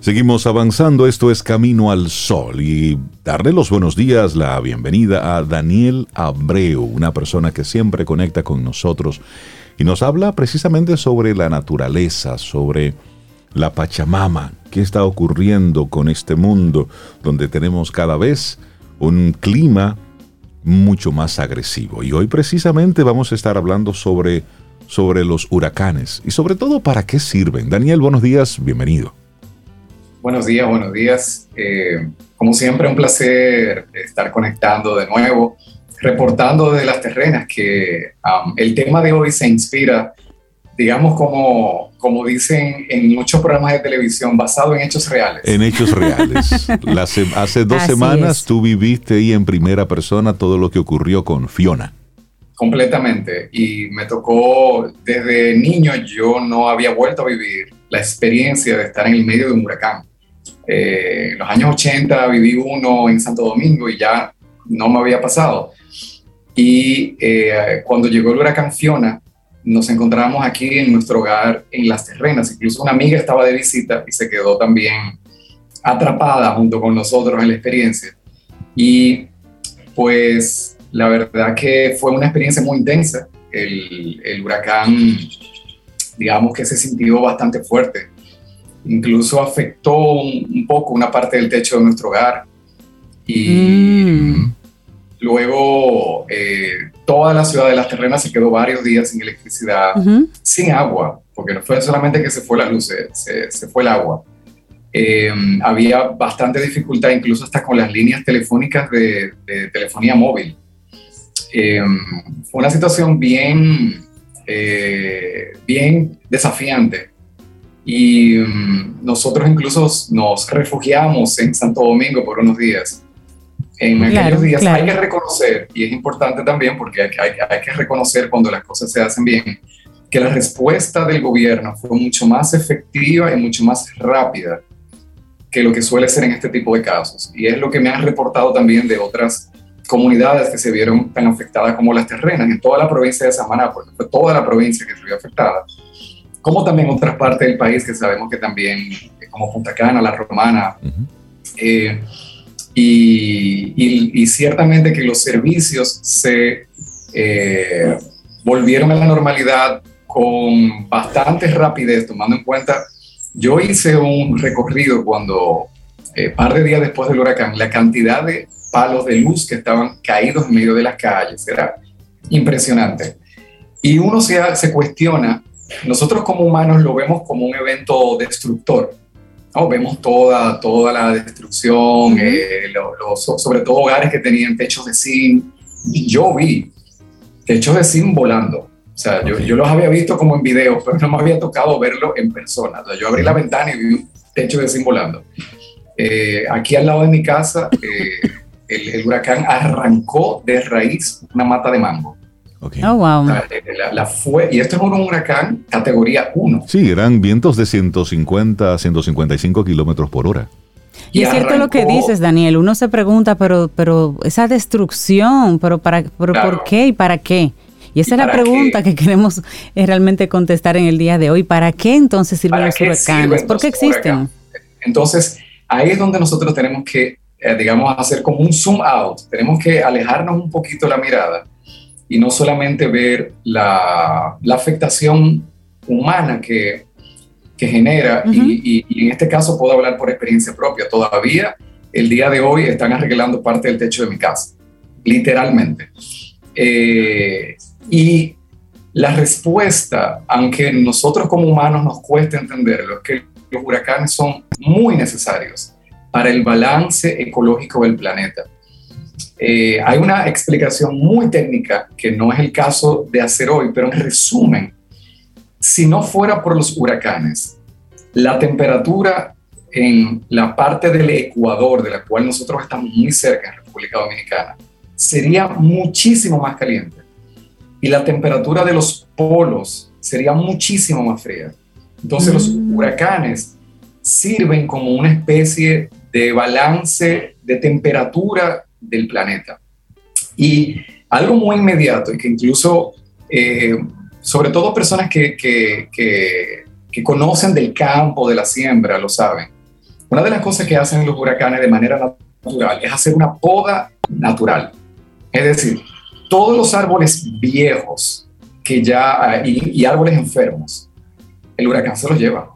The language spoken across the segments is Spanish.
Seguimos avanzando, esto es Camino al Sol y darle los buenos días, la bienvenida a Daniel Abreu, una persona que siempre conecta con nosotros y nos habla precisamente sobre la naturaleza, sobre la Pachamama, qué está ocurriendo con este mundo donde tenemos cada vez un clima mucho más agresivo. Y hoy precisamente vamos a estar hablando sobre los huracanes y sobre todo para qué sirven. Daniel, buenos días, bienvenido. Buenos días, buenos días. Como siempre, un placer estar conectando de nuevo, reportando de las terrenas, que el tema de hoy se inspira, digamos, como dicen en muchos programas de televisión, basado en hechos reales. En hechos reales. Hace 2 semanas tú viviste ahí en primera persona todo lo que ocurrió con Fiona. Completamente. Y me tocó, desde niño, yo no había vuelto a vivir la experiencia de estar en el medio de un huracán. En los años 80 viví uno en Santo Domingo y ya no me había pasado. Y cuando llegó el huracán Fiona, nos encontramos aquí en nuestro hogar en Las Terrenas. Incluso una amiga estaba de visita y se quedó también atrapada junto con nosotros en la experiencia. Y pues la verdad que fue una experiencia muy intensa. El huracán, digamos que se sintió bastante fuerte. Incluso afectó un poco una parte del techo de nuestro hogar. Y luego toda la ciudad de Las Terrenas se quedó varios días sin electricidad, sin agua, porque no fue solamente que se fue la luz, se fue el agua. Había bastante dificultad, incluso hasta con las líneas telefónicas de telefonía móvil. Fue una situación bien desafiante. Y nosotros incluso nos refugiamos en Santo Domingo por unos días. En aquellos días hay que reconocer, y es importante también porque hay que reconocer cuando las cosas se hacen bien, que la respuesta del gobierno fue mucho más efectiva y mucho más rápida que lo que suele ser en este tipo de casos. Y es lo que me han reportado también de otras comunidades que se vieron tan afectadas como Las Terrenas, en toda la provincia de Samaná, porque fue toda la provincia que se vio afectada, como también otras partes del país que sabemos que también, como Punta Cana, La Romana, y ciertamente que los servicios se volvieron a la normalidad con bastante rapidez, tomando en cuenta, yo hice un recorrido cuando, par de días después del huracán, la cantidad de palos de luz que estaban caídos en medio de las calles era impresionante. Y uno se cuestiona. Nosotros como humanos lo vemos como un evento destructor, ¿no? Vemos toda la destrucción, sobre todo hogares que tenían techos de zinc. Yo vi techos de zinc volando. O sea, yo los había visto como en videos, pero no me había tocado verlo en persona. O sea, yo abrí la ventana y vi un techo de zinc volando. Aquí al lado de mi casa, el huracán arrancó de raíz una mata de mango. Okay. Oh, wow. Y esto es un huracán categoría 1. Sí, eran vientos de 150 a 155 kilómetros por hora. Y es cierto lo que dices, Daniel. Uno se pregunta, pero esa destrucción, pero claro. ¿Por qué y para qué? Y esa es la pregunta que queremos realmente contestar en el día de hoy. ¿Para qué entonces sirven los huracanes? ¿Por qué existen? Entonces, ahí es donde nosotros tenemos que, digamos, hacer como un zoom out. Tenemos que alejarnos un poquito la mirada y no solamente ver la afectación humana que genera, y en este caso puedo hablar por experiencia propia. Todavía, el día de hoy, están arreglando parte del techo de mi casa, literalmente. Y la respuesta, aunque nosotros como humanos nos cueste entenderlo, es que los huracanes son muy necesarios para el balance ecológico del planeta. Hay una explicación muy técnica que no es el caso de hacer hoy, pero en resumen, si no fuera por los huracanes, la temperatura en la parte del Ecuador, de la cual nosotros estamos muy cerca en República Dominicana, sería muchísimo más caliente. Y la temperatura de los polos sería muchísimo más fría. Entonces los huracanes sirven como una especie de balance de temperatura del planeta. Y algo muy inmediato, y que incluso, sobre todo personas que conocen del campo, de la siembra, lo saben. Una de las cosas que hacen los huracanes de manera natural es hacer una poda natural. Es decir, todos los árboles viejos que ya, y árboles enfermos, el huracán se los lleva.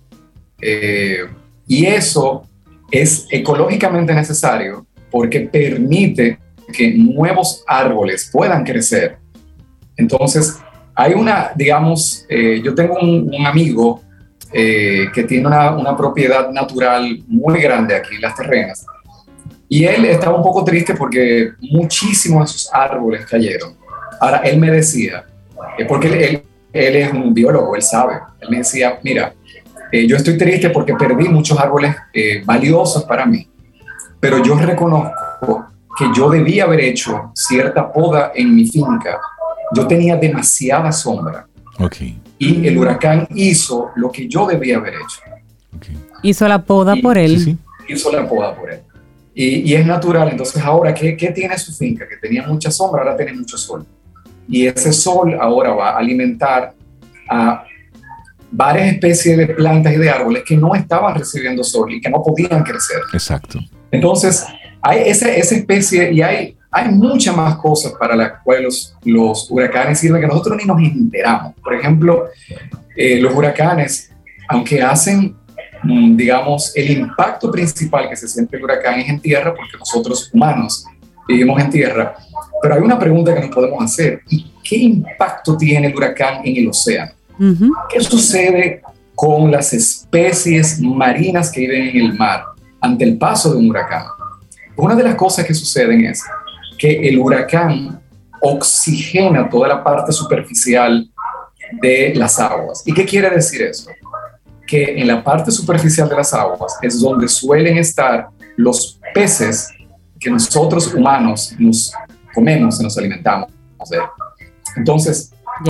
Y eso es ecológicamente necesario porque permite que nuevos árboles puedan crecer. Entonces, hay digamos, yo tengo un amigo que tiene una propiedad natural muy grande aquí en Las Terrenas, y él estaba un poco triste porque muchísimos de sus árboles cayeron. Ahora, él me decía, porque él es un biólogo, él sabe, él me decía, mira, yo estoy triste porque perdí muchos árboles valiosos para mí, pero yo reconozco que yo debía haber hecho cierta poda en mi finca. Yo tenía demasiada sombra. Okay. Y el huracán hizo lo que yo debía haber hecho. Okay. Hizo la poda por él. Sí. Hizo la poda por él. Y es natural. Entonces, ahora, ¿qué tiene su finca? Que tenía mucha sombra, ahora tiene mucho sol. Y ese sol ahora va a alimentar a varias especies de plantas y de árboles que no estaban recibiendo sol y que no podían crecer. Exacto. Entonces, hay esa especie, y hay muchas más cosas para las cuales los huracanes sirven que nosotros ni nos enteramos. Por ejemplo, los huracanes, aunque hacen, digamos, el impacto principal que se siente el huracán es en tierra, porque nosotros humanos vivimos en tierra, pero hay una pregunta que nos podemos hacer: ¿y qué impacto tiene el huracán en el océano? Uh-huh. ¿Qué sucede con las especies marinas que viven en el mar ante el paso de un huracán? Una de las cosas que suceden es que el huracán oxigena toda la parte superficial de las aguas. ¿Y qué quiere decir eso? Que en la parte superficial de las aguas es donde suelen estar los peces que nosotros humanos nos comemos y nos alimentamos de. Entonces,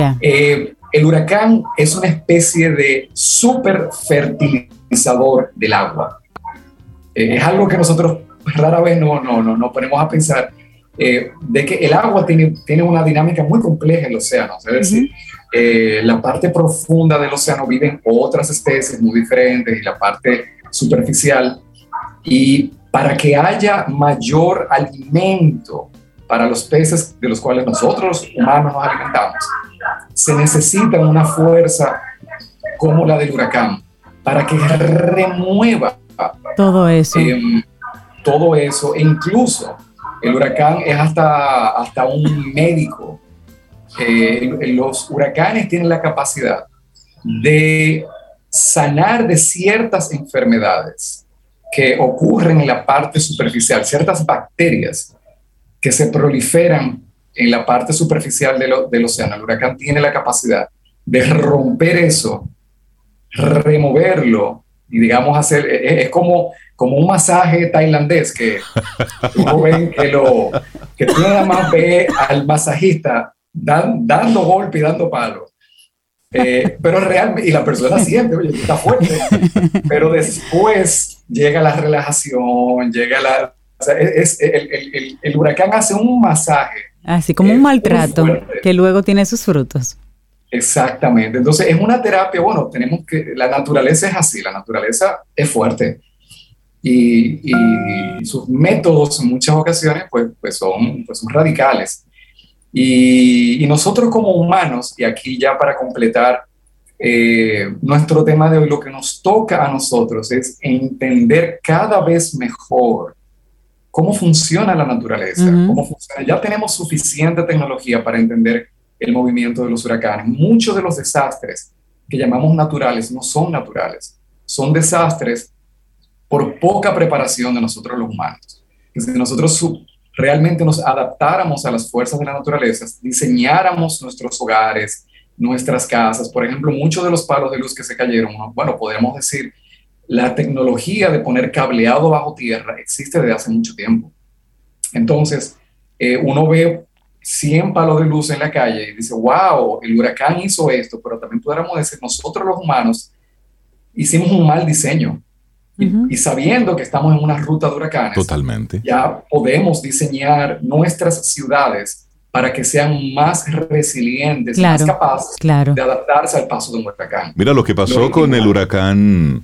el huracán es una especie de superfertilizador del agua. Es algo que nosotros rara vez no ponemos a pensar, de que el agua tiene una dinámica muy compleja en el océano. Es decir, la parte profunda del océano viven otras especies muy diferentes y la parte superficial. Y para que haya mayor alimento para los peces de los cuales nosotros humanos nos alimentamos, se necesita una fuerza como la del huracán para que remueva todo eso. Todo eso, e incluso el huracán es hasta un médico. Los huracanes tienen la capacidad de sanar de ciertas enfermedades que ocurren en la parte superficial, ciertas bacterias que se proliferan en la parte superficial del océano. El huracán tiene la capacidad de romper eso, removerlo y, digamos, hacer, es como un masaje tailandés que uno ven que tú nada más ve al masajista dando golpe y dando palo. Pero realmente, y la persona siente, oye, está fuerte, pero después llega la relajación, o sea, el huracán hace un masaje. Así como un maltrato que luego tiene sus frutos. Exactamente. Entonces es una terapia. Bueno, la naturaleza es así, la naturaleza es fuerte y sus métodos en muchas ocasiones pues son radicales. Y nosotros como humanos, y aquí ya para completar nuestro tema de hoy, lo que nos toca a nosotros es entender cada vez mejor cómo funciona la naturaleza, cómo funciona. Ya tenemos suficiente tecnología para entender el movimiento de los huracanes. Muchos de los desastres que llamamos naturales no son naturales, son desastres por poca preparación de nosotros los humanos. Y si nosotros realmente nos adaptáramos a las fuerzas de la naturaleza, diseñáramos nuestros hogares, nuestras casas, por ejemplo, muchos de los palos de luz que se cayeron, bueno, podríamos decir, la tecnología de poner cableado bajo tierra existe desde hace mucho tiempo. Entonces, uno ve 100 palos de luz en la calle y dice, wow, el huracán hizo esto, pero también podríamos decir, nosotros los humanos hicimos un mal diseño. Y sabiendo que estamos en una ruta de huracanes, totalmente, ya podemos diseñar nuestras ciudades para que sean más resilientes, más capaces de adaptarse al paso de un huracán. Mira lo que pasó con el huracán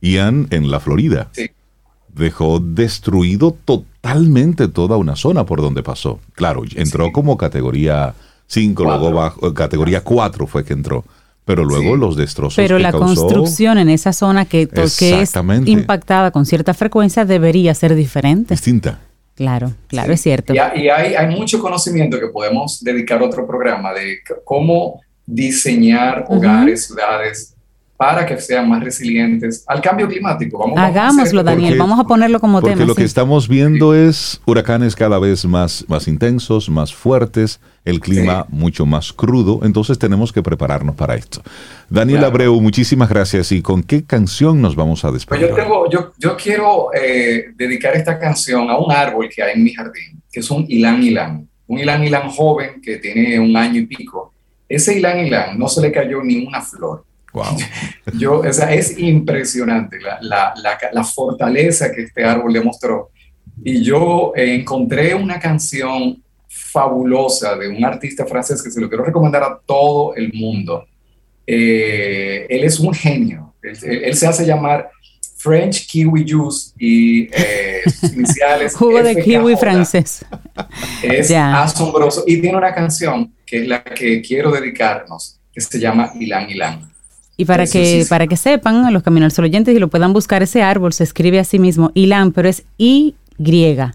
Ian en la Florida. Sí. Dejó destruido totalmente toda una zona por donde pasó. Claro, entró como categoría 5, luego bajo, categoría 4 fue que entró. Pero luego los destrozos Pero que la causó, construcción en esa zona que es impactada con cierta frecuencia debería ser diferente. Distinta. Claro, es cierto. Y hay mucho conocimiento que podemos dedicar a otro programa de cómo diseñar hogares, ciudades, para que sean más resilientes al cambio climático. Hagámoslo, Daniel, vamos a ponerlo como tema. Porque lo que estamos viendo es huracanes cada vez más intensos, más fuertes, el clima mucho más crudo, entonces tenemos que prepararnos para esto. Daniel Abreu, muchísimas gracias. ¿Y con qué canción nos vamos a despedir? Pues yo quiero dedicar esta canción a un árbol que hay en mi jardín, que es un ylang ylang. Un ylang ylang joven que tiene 1 año y pico. Ese ylang ylang no se le cayó ni una flor. Wow. Es impresionante la fortaleza que este árbol demostró. Y yo encontré una canción fabulosa de un artista francés que se lo quiero recomendar a todo el mundo. Él es un genio. Él se hace llamar French Kiwi Juice y sus iniciales jugo de kiwi francés. Es asombroso. Y tiene una canción que es la que quiero dedicarnos, que se llama Ylang Ylang. Y para que sepan, los Camino al oyentes y lo puedan buscar, ese árbol se escribe así mismo, Ylang, pero es Y-L-A-N-G.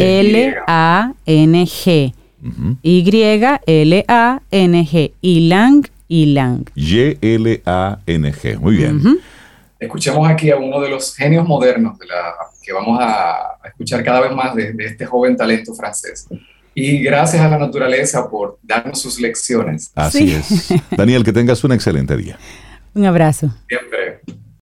Y-L-A-N-G. Ylang Ylang. Y-L-A-N-G. Muy bien. Escuchemos aquí a uno de los genios modernos que vamos a escuchar cada vez más de este joven talento francés. Y gracias a la naturaleza por darnos sus lecciones. Así es. Daniel, que tengas un excelente día. Un abrazo. Siempre.